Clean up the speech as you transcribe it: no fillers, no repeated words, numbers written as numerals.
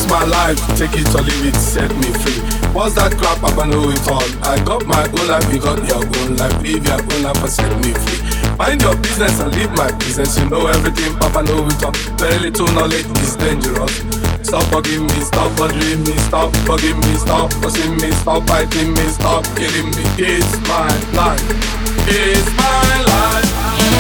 my life, take it or leave it, set me free. What's that crap, Papa know it all. I got my own life, you got your own life. Live your own life and set me free. Mind your business and leave my business. You know everything, Papa know it all. Very little knowledge is dangerous. Stop bugging me, stop bothering me, stop bugging me, stop pushing me, stop fighting me, stop killing me. It's my life, it's my life.